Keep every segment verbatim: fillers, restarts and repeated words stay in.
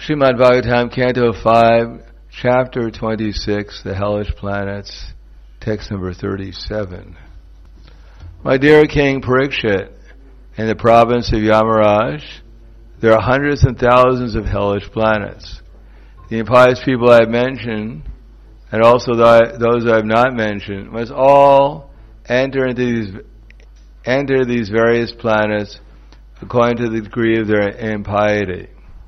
Srimad Bhagavatam, Canto five, Chapter twenty-six, The Hellish Planets, text number thirty-seven. My dear King Parikshit, in the province of Yamaraj, there are hundreds and thousands of hellish planets. The impious people I have mentioned, and also the, those I have not mentioned, must all enter into these enter these various planets according to the degree of their impiety.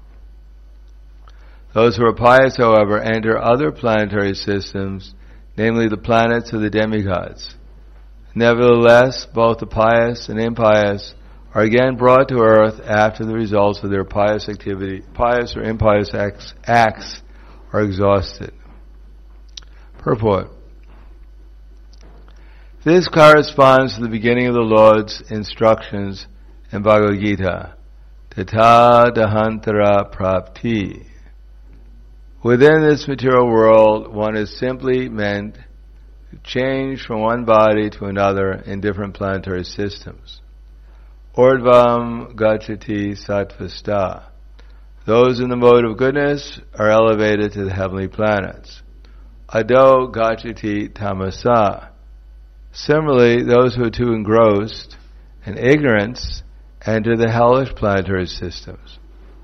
Those who are pious, however, enter other planetary systems, namely the planets of the demigods. Nevertheless, both the pious and impious are again brought to earth after the results of their pious activity, pious or impious acts, acts are exhausted. Purport. This corresponds to the beginning of the Lord's instructions in Bhagavad Gita. Tata dahantara prapti. Within this material world, one is simply meant to change from one body to another in different planetary systems. Urdvam gacchati sattvasta. Those in the mode of goodness are elevated to the heavenly planets. Ado gacchati tamasa. Similarly, those who are too engrossed in ignorance enter the hellish planetary systems.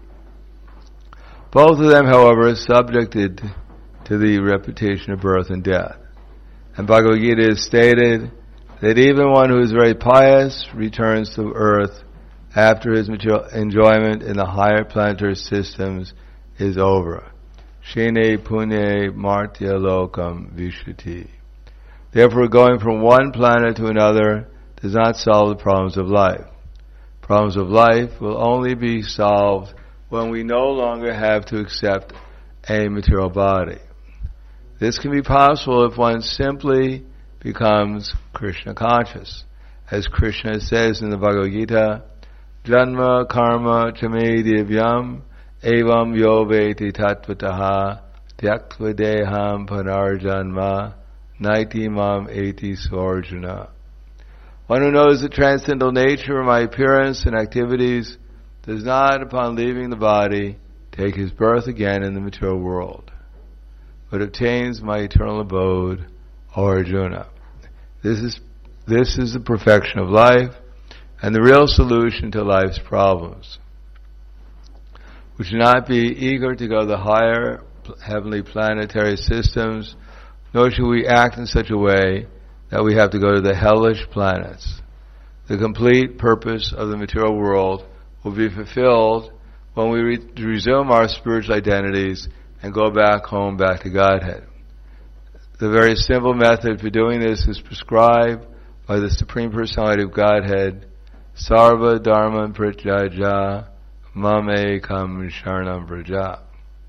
Both of them, however, are subjected to the repetition of birth and death. And Bhagavad Gita is stated that even one who is very pious returns to earth after his material enjoyment in the higher planetary systems is over. Shene punye martya lokam vishati. Therefore, going from one planet to another does not solve the problems of life. Problems of life will only be solved when we no longer have to accept a material body. This can be possible if one simply becomes Krishna conscious. As Krishna says in the Bhagavad Gita, Janma karma chame divyam evam yoveti tattvataha tyaktva deham panarjanma naiti mam eti swarjana. One who knows the transcendental nature of my appearance and activities does not, upon leaving the body, take his birth again in the material world, but obtains my eternal abode, O Arjuna. This is this is the perfection of life and the real solution to life's problems. We should not be eager to go to the higher heavenly planetary systems, nor should we act in such a way that we have to go to the hellish planets. The complete purpose of the material world will be fulfilled when we re- resume our spiritual identities and go back home, back to Godhead. The very simple method for doing this is prescribed by the Supreme Personality of Godhead, Sarva Dharma Prityaja Mame Kam Sharanam Vraja.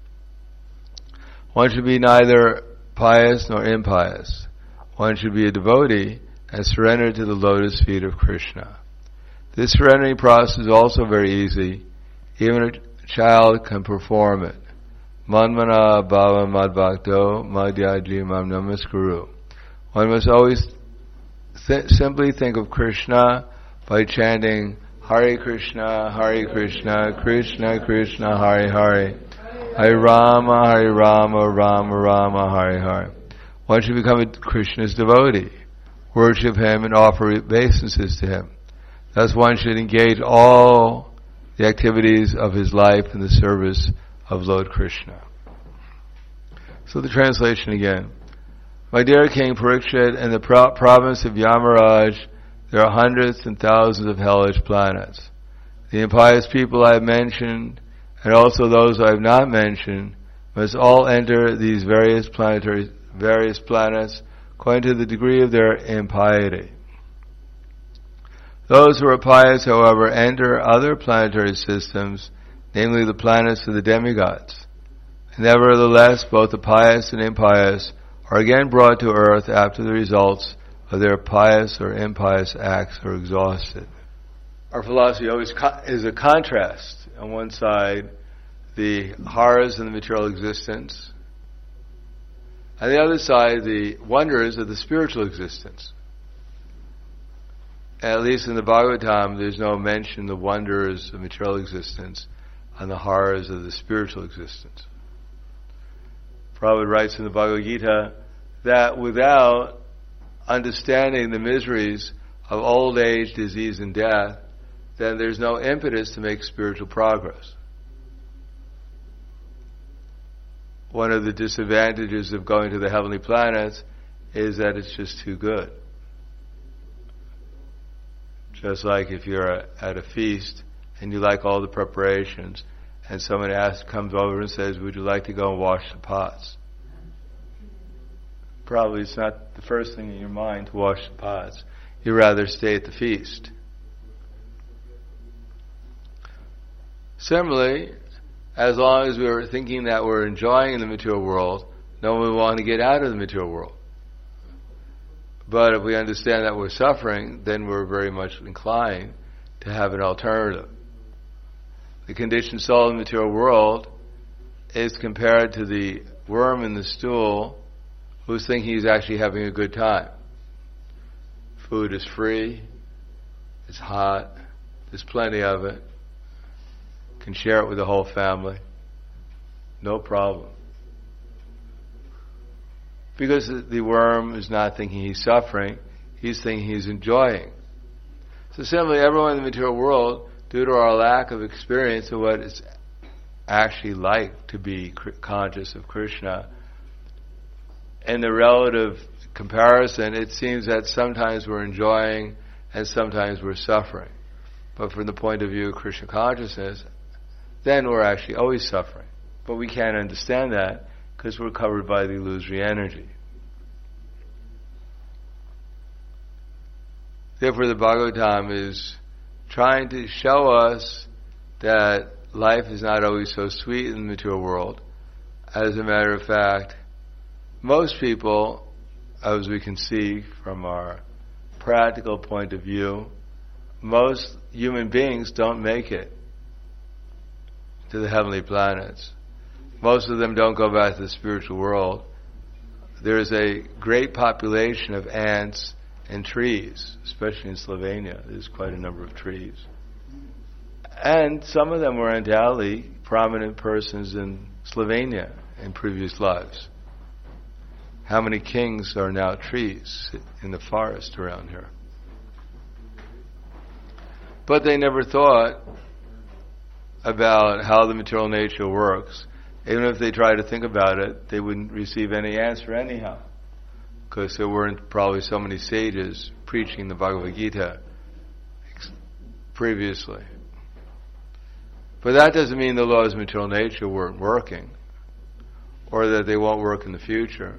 One should be neither pious nor impious. One should be a devotee and surrender to the lotus feet of Krishna. This surrendering process is also very easy. Even a child can perform it. Manmana bhava madbhakto madhyaji mam namaskuru. One must always th- simply think of Krishna by chanting Hare Krishna, Hare Krishna, Krishna Krishna, Hare Hare, Hare Rama, Hare Rama, Rama Rama, Hare Hare. One should become a Krishna's devotee, worship him and offer obeisances to him. Thus one should engage all the activities of his life in the service of Lord Krishna. So the translation again. My dear King Parikshit, in the pro- province of Yamaraj, there are hundreds and thousands of hellish planets. The impious people I have mentioned, and also those I have not mentioned, must all enter these various planetary, various planets according to the degree of their impiety. Those who are pious, however, enter other planetary systems, namely the planets of the demigods. Nevertheless, both the pious and impious are again brought to earth after the results of their pious or impious acts are exhausted. Our philosophy always co- is a contrast. On one side, the horrors of the material existence, on the other side, the wonders of the spiritual existence. At least in the Bhagavatam, there's no mention of the wonders of material existence. on the horrors of the spiritual existence. Prabhupada writes in the Bhagavad Gita that without understanding the miseries of old age, disease, and death, then there's no impetus to make spiritual progress. One of the disadvantages of going to the heavenly planets is that it's just too good. Just like if you're at a feast and you like all the preparations, and someone asks, comes over and says, would you like to go and wash the pots? Probably it's not the first thing in your mind to wash the pots. You'd rather stay at the feast. Similarly, as long as we're thinking that we're enjoying the material world, no one will want to get out of the material world. But if we understand that we're suffering, then we're very much inclined to have an alternative. The conditioned soul in the material world is compared to the worm in the stool who's thinking he's actually having a good time. Food is free, it's hot, there's plenty of it, can share it with the whole family, no problem. Because the worm is not thinking he's suffering, he's thinking he's enjoying. So similarly, everyone in the material world, due to our lack of experience of what it's actually like to be conscious of Krishna, in the relative comparison, it seems that sometimes we're enjoying and sometimes we're suffering. But from the point of view of Krishna consciousness, then we're actually always suffering. But we can't understand that because we're covered by the illusory energy. Therefore, the Bhagavatam is trying to show us that life is not always so sweet in the material world. As a matter of fact, most people, as we can see from our practical point of view, most human beings don't make it to the heavenly planets. Most of them don't go back to the spiritual world. There's a great population of ants and trees, especially in Slovenia. There's quite a number of trees. And some of them were undoubtedly prominent persons in Slovenia in previous lives. How many kings are now trees in the forest around here? But they never thought about how the material nature works. Even if they tried to think about it, they wouldn't receive any answer anyhow, because there weren't probably so many sages preaching the Bhagavad Gita previously. But that doesn't mean the laws of material nature weren't working, or that they won't work in the future.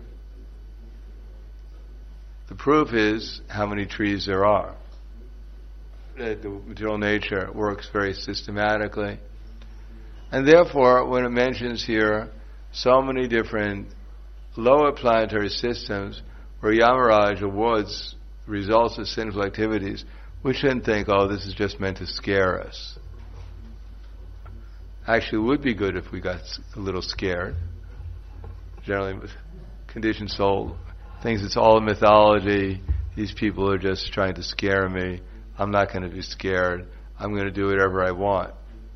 The proof is how many trees there are. That the material nature works very systematically. And therefore, when it mentions here so many different lower planetary systems where Yamaraj awards results of sinful activities, we shouldn't think, oh, this is just meant to scare us. Actually, it would be good if we got a little scared. Generally, with conditioned soul thinks it's all mythology. These people are just trying to scare me. I'm not going to be scared. I'm going to do whatever I want.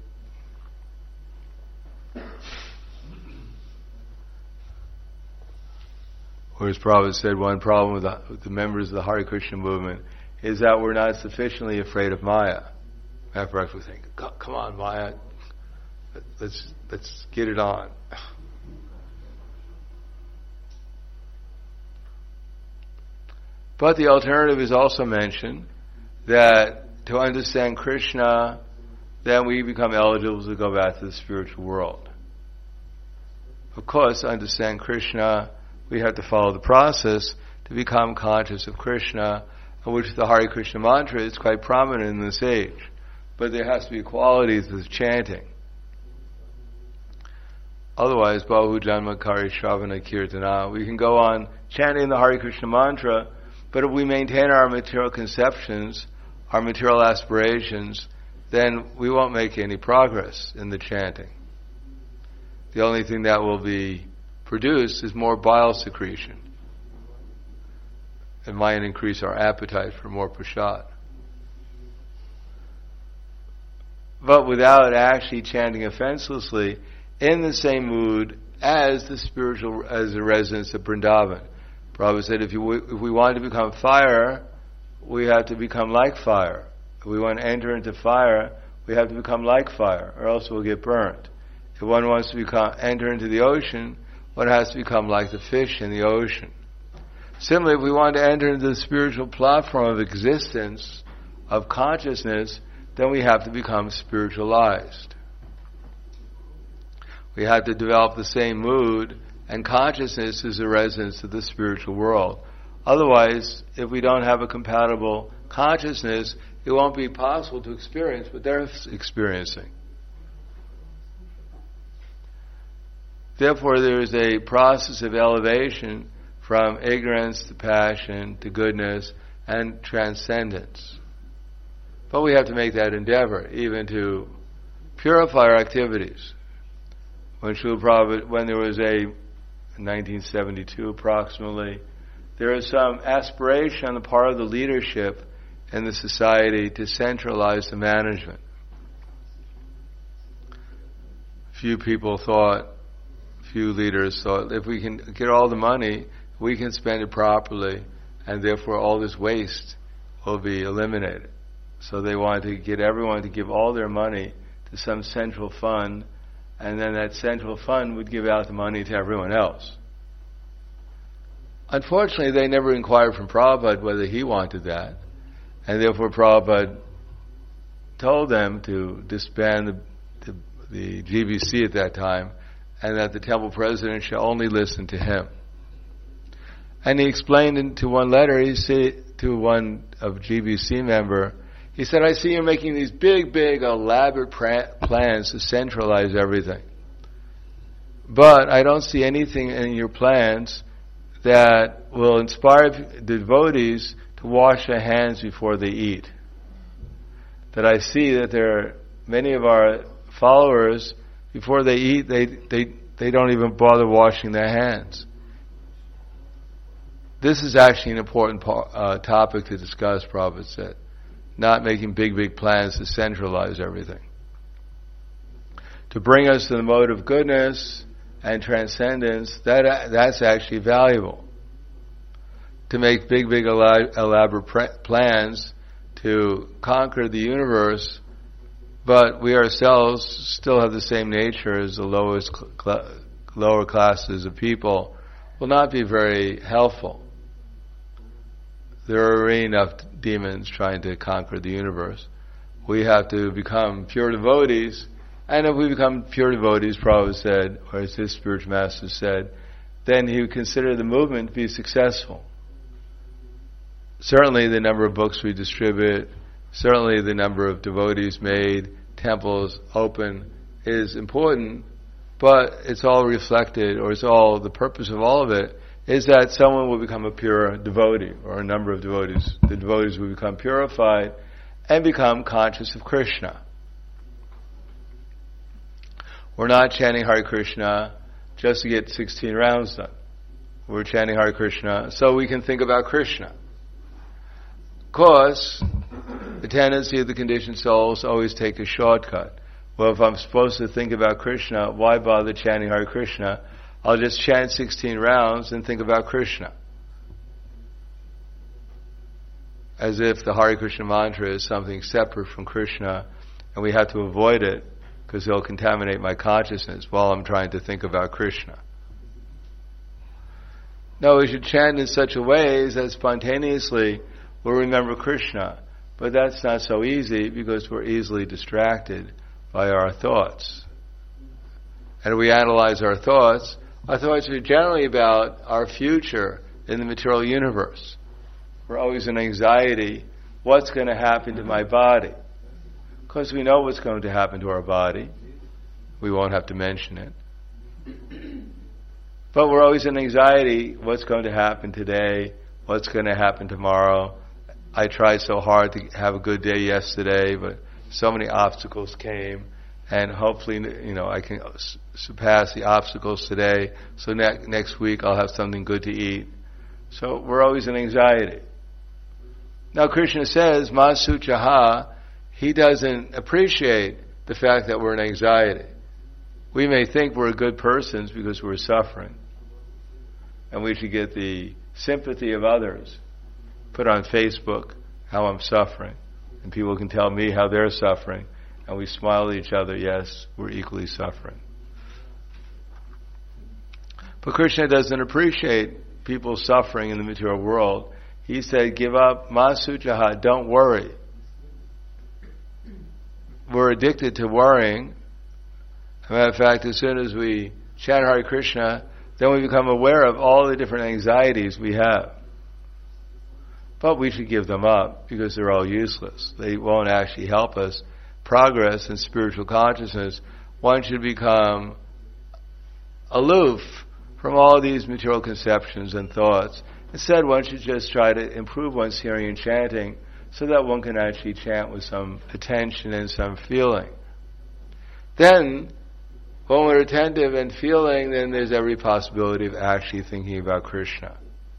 Or as Prabhupada said, one problem with the, with the members of the Hare Krishna movement is that we're not sufficiently afraid of Maya. After I think, come on, Maya, let's let's get it on. But the alternative is also mentioned, that to understand Krishna, then we become eligible to go back to the spiritual world. Of course, to understand Krishna, we have to follow the process to become conscious of Krishna, in which the Hare Krishna mantra is quite prominent in this age. But there has to be qualities of chanting. Otherwise, Bahu Janma Kari Shravana Kirtana, we can go on chanting the Hare Krishna mantra, but if we maintain our material conceptions, our material aspirations, then we won't make any progress in the chanting. The only thing that will be produced is more bile secretion. It might increase our appetite for more prasad. but without actually chanting offenselessly, in the same mood as the spiritual, as the residents of Vrindavan. Prabhupada said, if, you, if we want to become fire, we have to become like fire. If we want to enter into fire, we have to become like fire, or else we'll get burnt. If one wants to become, enter into the ocean, one has to become like the fish in the ocean. Similarly, if we want to enter into the spiritual platform of existence, of consciousness, then we have to become spiritualized. We have to develop the same mood and consciousness as the residents of the spiritual world. Otherwise, if we don't have a compatible consciousness, it won't be possible to experience what they're experiencing. Therefore, there is a process of elevation from ignorance to passion to goodness and transcendence. But we have to make that endeavor, even to purify our activities. When Srila Prabhupada, when there was a, in nineteen seventy-two approximately, there was some aspiration on the part of the leadership in the society to centralize the management. Few people thought, few leaders thought, if we can get all the money, we can spend it properly, and therefore all this waste will be eliminated. So they wanted to get everyone to give all their money to some central fund, and then that central fund would give out the money to everyone else. Unfortunately, they never inquired from Prabhupada whether he wanted that, and therefore Prabhupada told them to disband the, the, the G B C at that time, and that the temple president should only listen to him. And he explained into one letter, he said to one of G B C member, he said, I see you're making these big, big, elaborate pra- plans to centralize everything. But I don't see anything in your plans that will inspire the devotees to wash their hands before they eat. That I see that there are many of our followers, before they eat, they, they, they don't even bother washing their hands. This is actually an important po- uh, topic to discuss, Prabhupada said. Not making big, big plans to centralize everything. To bring us to the mode of goodness and transcendence, that that's actually valuable. To make big, big elaborate pre- plans to conquer the universe, but we ourselves still have the same nature as the lowest cl- lower classes of people, will not be very helpful. There are already enough demons trying to conquer the universe. We have to become pure devotees, and if we become pure devotees, Prabhupada said, or as his spiritual master said, then he would consider the movement to be successful. Certainly the number of books we distribute, certainly the number of devotees made, temples open, is important, but it's all reflected, or it's all, the purpose of all of it is that someone will become a pure devotee, or a number of devotees. The devotees will become purified and become conscious of Krishna. We're not chanting Hare Krishna just to get sixteen rounds done. We're chanting Hare Krishna so we can think about Krishna. Of course, the tendency of the conditioned souls to always take a shortcut. Well, if I'm supposed to think about Krishna, why bother chanting Hare Krishna? I'll just chant sixteen rounds and think about Krishna. As if the Hare Krishna mantra is something separate from Krishna, and we have to avoid it because it'll contaminate my consciousness while I'm trying to think about Krishna. No, we should chant in such a way that spontaneously we'll remember Krishna. But that's not so easy because we're easily distracted by our thoughts. And if we analyze our thoughts, our thoughts are generally about our future in the material universe. We're always in anxiety, what's going to happen to my body? Because we know what's going to happen to our body. We won't have to mention it. But we're always in anxiety, what's going to happen today? What's going to happen tomorrow? I tried so hard to have a good day yesterday, but so many obstacles came. And hopefully, you know, I can surpass the obstacles today. So ne- next week I'll have something good to eat. So we're always in anxiety. Now Krishna says, Masuchaha, he doesn't appreciate the fact that we're in anxiety. We may think we're good persons because we're suffering, and we should get the sympathy of others, put on Facebook how I'm suffering, and people can tell me how they're suffering, and we smile at each other, yes, we're equally suffering. But Krishna doesn't appreciate people suffering in the material world. He said, give up, masujaha, don't worry. We're addicted to worrying. As a matter of fact, as soon as we chant Hare Krishna, then we become aware of all the different anxieties we have. But we should give them up because they're all useless. They won't actually help us progress in spiritual consciousness. One should become aloof from all these material conceptions and thoughts. Instead, one should just try to improve one's hearing and chanting so that one can actually chant with some attention and some feeling. Then, when we're attentive and feeling, then there's every possibility of actually thinking about Krishna.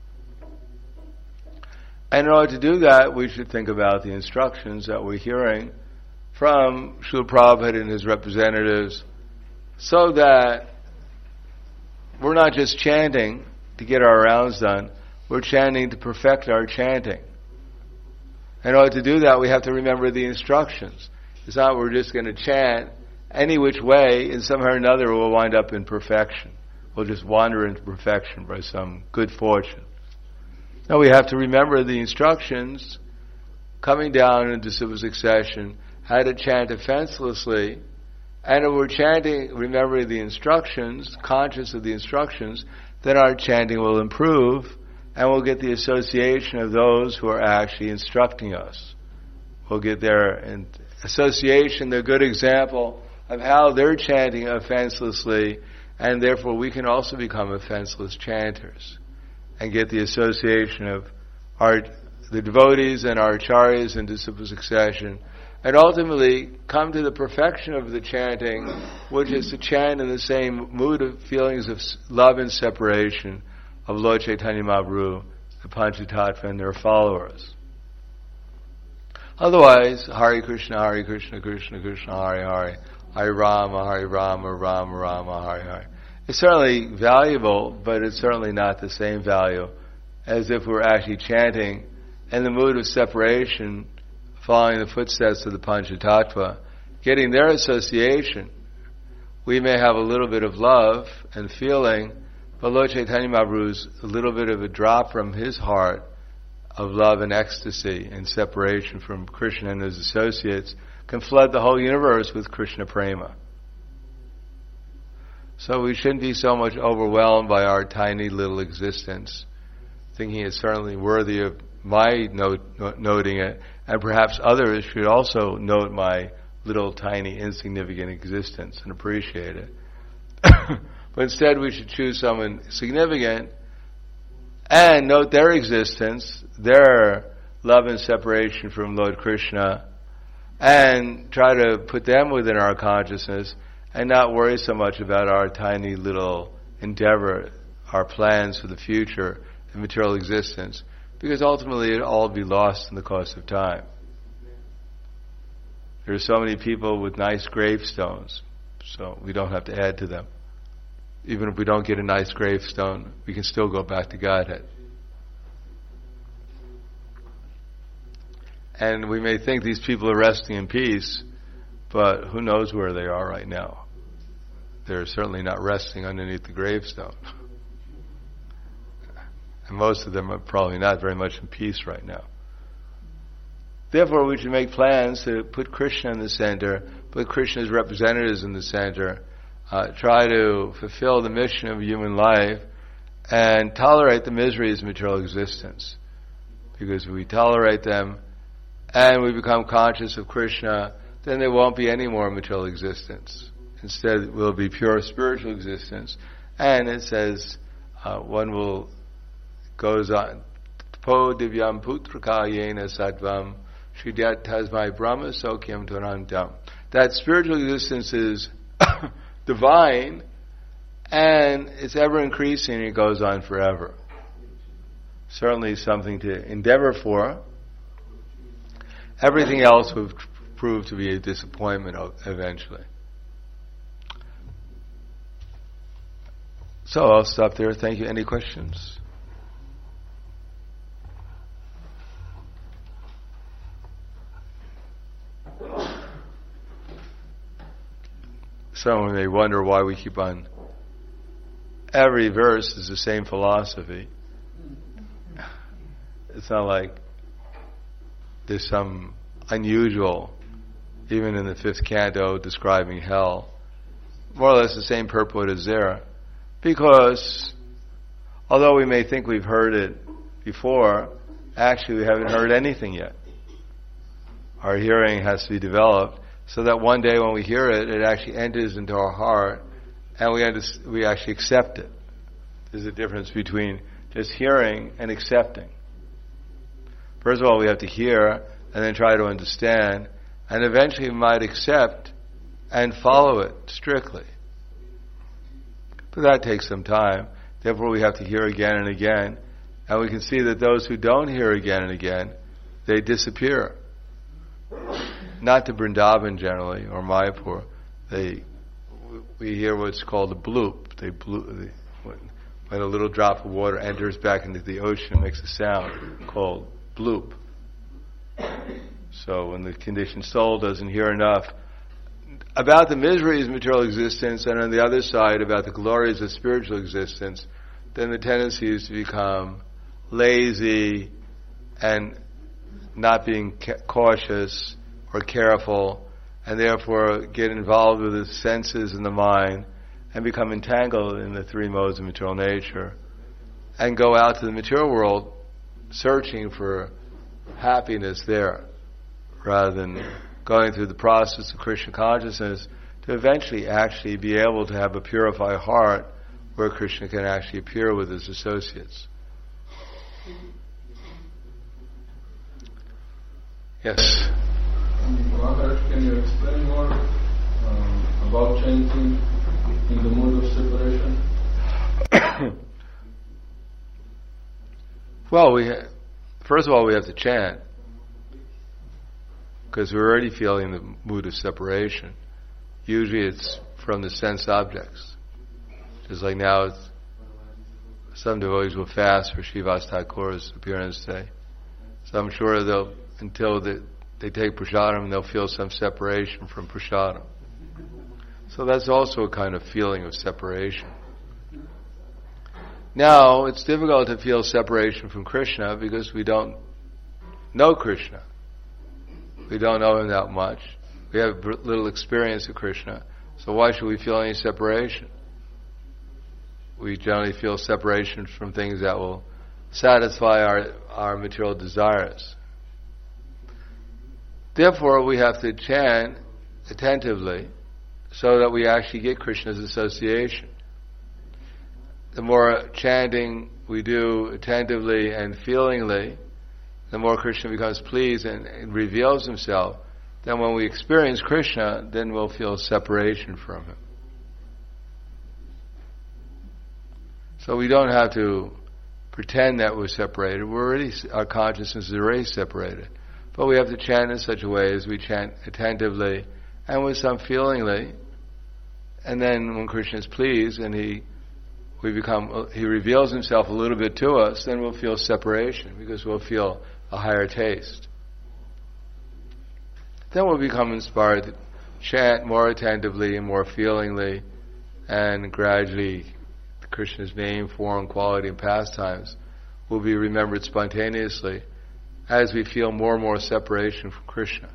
And in order to do that, we should think about the instructions that we're hearing from Srila Prabhupada and his representatives, so that we're not just chanting to get our rounds done, we're chanting to perfect our chanting. In order to do that, we have to remember the instructions. It's not we're just going to chant any which way, and somehow or another we'll wind up in perfection. We'll just wander into perfection by some good fortune. No, we have to remember the instructions coming down in disciple succession, how to chant offenselessly, and if we're chanting, remembering the instructions, conscious of the instructions, then our chanting will improve, and we'll get the association of those who are actually instructing us. We'll get their in- association, their good example of how they're chanting offenselessly, and therefore we can also become offenseless chanters, and get the association of our the devotees and our acharyas in disciple succession, and ultimately come to the perfection of the chanting, which is to chant in the same mood of feelings of love and separation of Lord Chaitanya Mahaprabhu, the Panchatattva, and their followers. Otherwise, Hare Krishna, Hare Krishna, Krishna Krishna, Hare Hare, Hare Rama, Hare Rama, Rama Rama, Hare Hare. It's certainly valuable, but it's certainly not the same value as if we're actually chanting in the mood of separation, following the footsteps of the Panchatattva, getting their association. We may have a little bit of love and feeling, but Lord Chaitanya Mahaprabhu's a little bit of a drop from his heart of love and ecstasy and separation from Krishna and his associates can flood the whole universe with Krishna prema. So we shouldn't be so much overwhelmed by our tiny little existence, thinking it's certainly worthy of my note, noting it, and perhaps others should also note my little tiny insignificant existence and appreciate it. But instead we should choose someone significant and note their existence, their love and separation from Lord Krishna, and try to put them within our consciousness and not worry so much about our tiny little endeavor, our plans for the future and material existence, because ultimately it'll all be lost in the course of time. There are so many people with nice gravestones, so we don't have to add to them. Even if we don't get a nice gravestone, we can still go back to Godhead. And we may think these people are resting in peace, but who knows where they are right now. They're certainly not resting underneath the gravestone. And most of them are probably not very much in peace right now. Therefore, we should make plans to put Krishna in the center, put Krishna's representatives in the center, uh, try to fulfill the mission of human life, and tolerate the miseries of material existence. Because if we tolerate them, and we become conscious of Krishna, then there won't be any more material existence. Instead, it will be pure spiritual existence. And it says, uh, one will, goes on, Po divyam putraka yena sattvam Shridyat tasmai brahma sokyam tvanantam. That spiritual existence is divine, and it's ever increasing, and it goes on forever. Certainly something to endeavor for. Everything else we've prove to be a disappointment eventually. So I'll stop there. Thank you. Any questions? Someone may wonder why we keep on. Every verse is the same philosophy. It's not like there's some unusual, even in the fifth canto describing hell. More or less the same purport is there. Because although we may think we've heard it before, actually we haven't heard anything yet. Our hearing has to be developed so that one day when we hear it, it actually enters into our heart and we under- we actually accept it. There's a difference between just hearing and accepting. First of all, we have to hear and then try to understand, and eventually we might accept and follow it strictly. But that takes some time. Therefore, we have to hear again and again, and we can see that those who don't hear again and again, they disappear. Not to Vrindavan generally, or Mayapur. They, we hear what's called a bloop. They bloop, when, when a little drop of water enters back into the ocean, it makes a sound called bloop. So when the conditioned soul doesn't hear enough about the miseries of material existence, and on the other side about the glories of spiritual existence, then the tendency is to become lazy and not being ca- cautious or careful, and therefore get involved with the senses and the mind and become entangled in the three modes of material nature and go out to the material world searching for happiness there rather than going through the process of Krishna consciousness to eventually actually be able to have a purified heart where Krishna can actually appear with his associates. Yes? Maharaj, can you explain more um, about chanting in the mood of separation? Well, we ha- first of all we have to chant, because we're already feeling the mood of separation. Usually it's from the sense objects. Just like now, it's, some devotees will fast for Srivas Thakur's appearance day. So I'm sure they'll, until they, they take prasadam, they'll feel some separation from prasadam. So that's also a kind of feeling of separation. Now, it's difficult to feel separation from Krishna because we don't know Krishna. We don't know him that much. We have little experience of Krishna. So why should we feel any separation? We generally feel separation from things that will satisfy our, our material desires. Therefore, we have to chant attentively so that we actually get Krishna's association. The more chanting we do attentively and feelingly, the more Krishna becomes pleased and, and reveals himself. Then when we experience Krishna, then we'll feel separation from him. So we don't have to pretend that we're separated. We're already, our consciousness is already separated. But we have to chant in such a way as we chant attentively and with some feelingly. And then when Krishna is pleased and he we become he reveals himself a little bit to us, then we'll feel separation because we'll feel a higher taste. Then we'll become inspired to chant more attentively and more feelingly, and gradually Krishna's name, form, quality, and pastimes will be remembered spontaneously as we feel more and more separation from Krishna.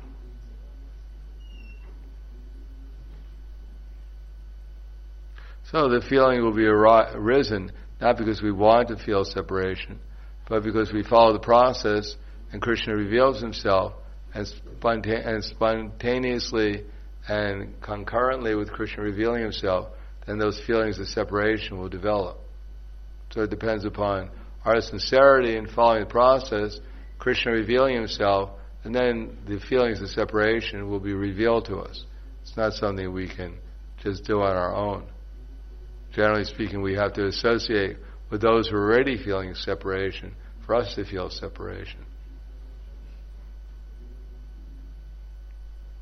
So the feeling will be arisen not because we want to feel separation, but because we follow the process and Krishna reveals himself, and, sponta- and spontaneously and concurrently with Krishna revealing himself, then those feelings of separation will develop. So it depends upon our sincerity in following the process, Krishna revealing himself, and then the feelings of separation will be revealed to us. It's not something we can just do on our own. Generally speaking, we have to associate with those who are already feeling separation for us to feel separation.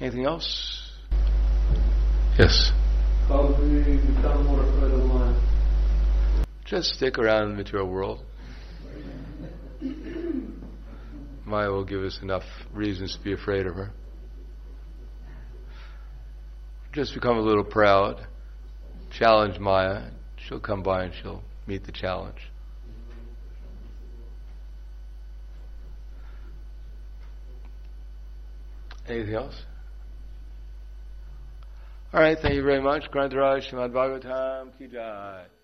Anything else? Yes. How do we become more afraid of Maya? Just stick around in the material world. Maya will give us enough reasons to be afraid of her. Just become a little proud. Challenge Maya. She'll come by and she'll meet the challenge. Anything else? All right, thank you very much. Grantaraj Srimad Bhagavatam Ki Jai.